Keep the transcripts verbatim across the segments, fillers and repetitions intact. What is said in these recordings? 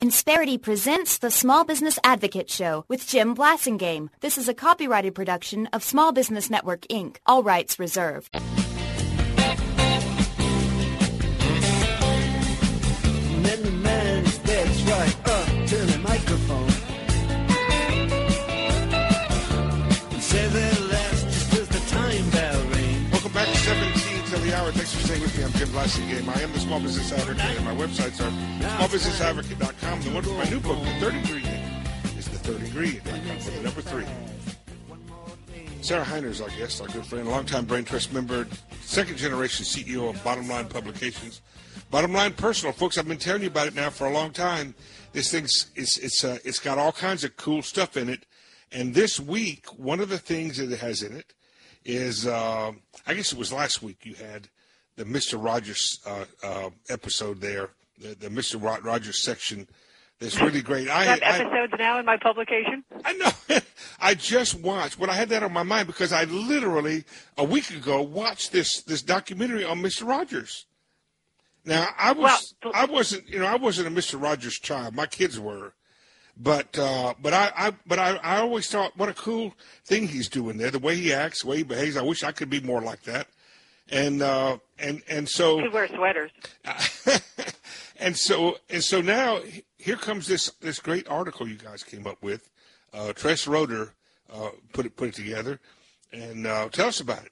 Insperity presents the Small Business Advocate Show with Jim Blasingame. This is a copyrighted production of Small Business Network, Incorporated. All rights reserved. And then the man steps right up to the microphone. He said that last just as the time bell rang. Welcome back to seventeen to the hour. Thanks for staying with me. I'm Jim Blasingame. I am the Small Business Advocate, and my websites are small business advocate dot com. The one for my new book, The Third Ingredient, is the third ingredient dot com for the number three. Sarah Heiners, our guest, our good friend, longtime Brain Trust member, second generation C E O of Bottom Line Publications. Bottom Line Personal, folks. I've been telling you about it now for a long time. This thing's it's it's uh, it's got all kinds of cool stuff in it. And this week, one of the things that it has in it is, uh, I guess it was last week you had the Mister Rogers uh, uh, episode there, the, the Mister Rogers section. That's really great. I have I, episodes I, now in my publication? I know. I just watched, but I had that on my mind because I literally, a week ago, watched this this documentary on Mister Rogers. Now, I was, well, I wasn't, you know, I wasn't a Mister Rogers child. My kids were. But uh, but I, I but I, I always thought, what a cool thing he's doing there, the way he acts, the way he behaves. I wish I could be more like that. And uh, and and so he wears sweaters. and so and so now here comes this this great article you guys came up with. Uh, Tress Roeder uh, put it put it together, and uh, tell us about it.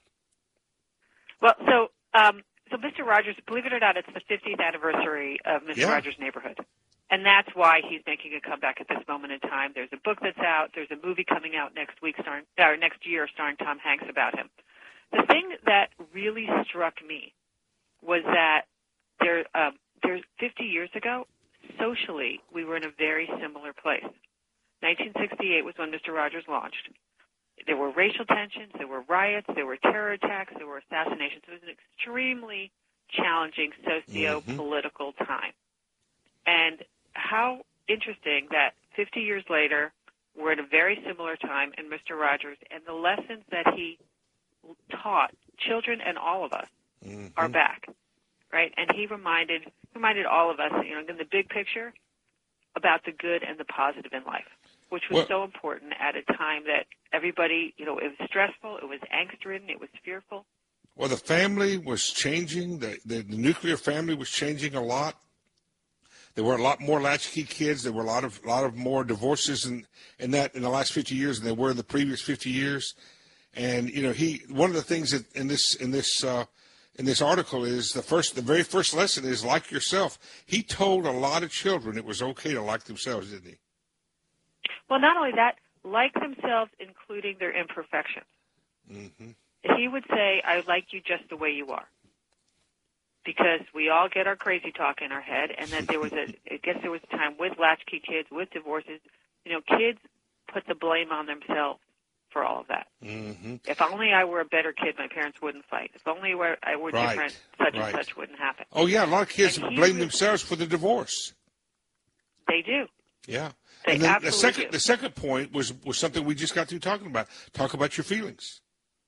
Well, so um, so Mister Rogers, believe it or not, it's the fiftieth anniversary of Mister Yeah. Rogers' Neighborhood. And that's why he's making a comeback at this moment in time. There's a book that's out. There's a movie coming out next week, starring, or next year, starring Tom Hanks about him. The thing that really struck me was that there, um, there's fifty years ago, socially, we were in a very similar place. nineteen sixty-eight was when Mister Rogers launched. There were racial tensions, there were riots, there were terror attacks, there were assassinations. It was an extremely challenging socio-political mm-hmm. time. And how interesting that fifty years later, we're at a very similar time in Mister Rogers, and the lessons that he taught children and all of us mm-hmm. are back, right? And he reminded reminded all of us, you know, in the big picture, about the good and the positive in life, which was well, so important at a time that everybody, you know, it was stressful, it was angst-ridden, it was fearful. Well, the family was changing. The, the, the nuclear family was changing a lot. There were a lot more latchkey kids. There were a lot of lot of more divorces in, in that in the last fifty years than there were in the previous fifty years. And you know, he one of the things that in this in this uh, in this article is the first the very first lesson is like yourself. He told a lot of children it was okay to like themselves, didn't he? Well, not only that, like themselves, including their imperfections. Mm-hmm. He would say, "I like you just the way you are." Because we all get our crazy talk in our head, and that there was a, I guess there was a time with latchkey kids, with divorces, you know, kids put the blame on themselves for all of that. Mm-hmm. If only I were a better kid, my parents wouldn't fight. If only I were right. different, such right. and such wouldn't happen. Oh, yeah, a lot of kids And blame was, themselves for the divorce. They do. Yeah. They and then absolutely the second, do. the second point was, was something we just got through talking about. Talk about your feelings.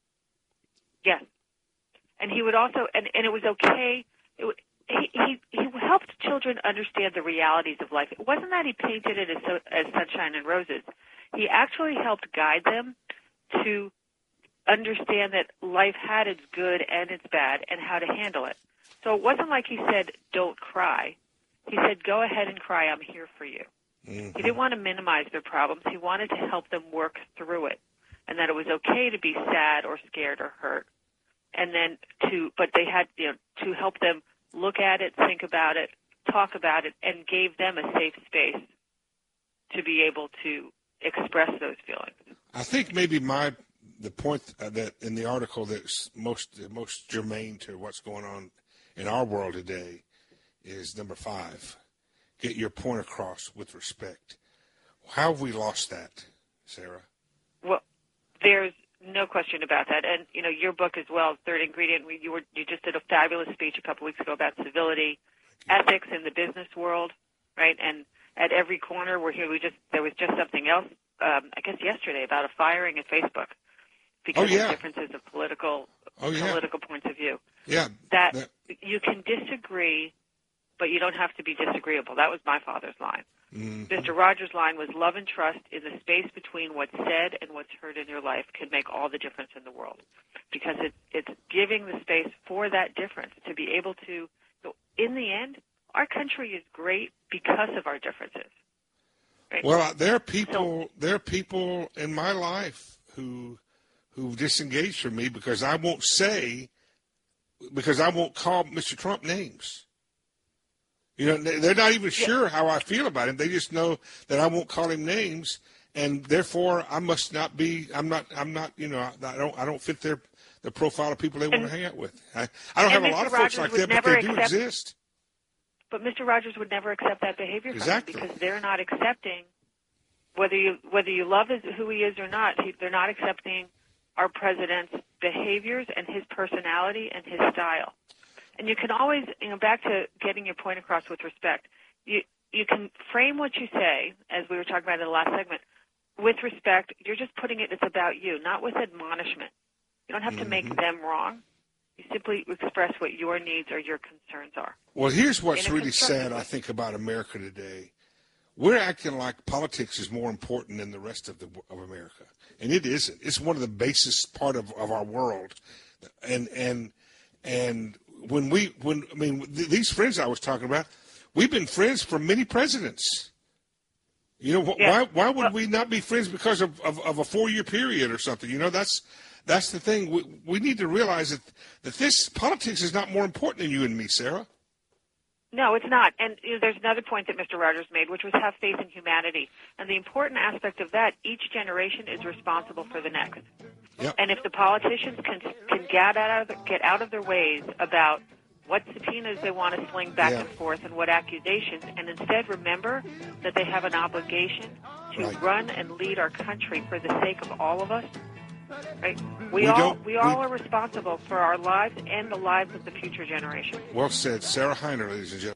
Yes. And he would also, and, and it was okay, it would, He, he he helped children understand the realities of life. It wasn't that he painted it as, so, as sunshine and roses. He actually helped guide them to understand that life had its good and its bad and how to handle it. So it wasn't like he said, don't cry. He said, go ahead and cry. I'm here for you. Mm-hmm. He didn't want to minimize their problems. He wanted to help them work through it, and that it was okay to be sad or scared or hurt. And then to, but they had, you know, to help them look at it, think about it, talk about it, and gave them a safe space to be able to express those feelings. I think maybe my the point that in the article that's most most germane to what's going on in our world today is number five. Get your point across with respect. How have we lost that, Sarah? Well, there's no question about that. And, you know, your book as well, Third Ingredient, you were you just did a fabulous speech a couple weeks ago about civility, ethics in the business world, right? And at every corner we're here, we just there was just something else, um, I guess yesterday, about a firing at Facebook because oh, yeah. of differences of political oh, yeah. political points of view. Yeah. That, that you can disagree, but you don't have to be disagreeable. That was my father's line. Mm-hmm. Mister Rogers' line was, love and trust in the space between what's said and what's heard in your life can make all the difference in the world, because it, it's giving the space for that difference to be able to, so in the end, our country is great because of our differences. Right? Well, there are people, So, there are people in my life who, who've disengaged from me because I won't say, because I won't call Mister Trump names. You know, they're not even sure how I feel about him. They just know that I won't call him names, and therefore I must not be. I'm not. I'm not. You know, I don't. I don't fit their the profile of people they want to hang out with. I, I don't have a lot of folks like that, but they do exist. But Mister Rogers would never accept that behavior Exactly. from him because they're not accepting whether you whether you love his, who he is or not. He, they're not accepting our president's behaviors and his personality and his style. And you can always, you know, back to getting your point across with respect, you you can frame what you say, as we were talking about in the last segment, with respect. You're just putting it, it's about you, not with admonishment. You don't have Mm-hmm. to make them wrong. You simply express what your needs or your concerns are. Well, here's what's In a really constructive sad, way. I think, about America today. We're acting like politics is more important than the rest of the of America, and it isn't. It's one of the basis part of, of our world, and and and. When we, when I mean, th- these friends I was talking about, we've been friends for many presidents. You know, wh- Yeah. why why would Well, we not be friends because of, of, of a four year period or something? You know, that's that's the thing. We, we need to realize that that this politics is not more important than you and me, Sarah. No, it's not. And you know, there's another point that Mister Rogers made, which was have faith in humanity. And the important aspect of that, each generation is responsible for the next. Yep. And if the politicians can can get out of the, get out of their ways about what subpoenas they want to sling back Yeah. and forth and what accusations, and instead remember that they have an obligation to Right. run and lead our country for the sake of all of us. Right? We, We all don't- we all we- are responsible for our lives and the lives of the future generation. Well said, Sarah Heiner, ladies and gentlemen.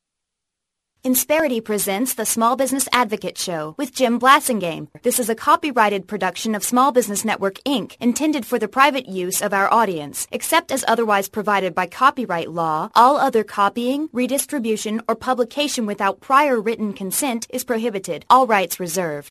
Insperity presents the Small Business Advocate Show with Jim Blasingame. This is a copyrighted production of Small Business Network, Incorporated, intended for the private use of our audience. Except as otherwise provided by copyright law, all other copying, redistribution, or publication without prior written consent is prohibited. All rights reserved.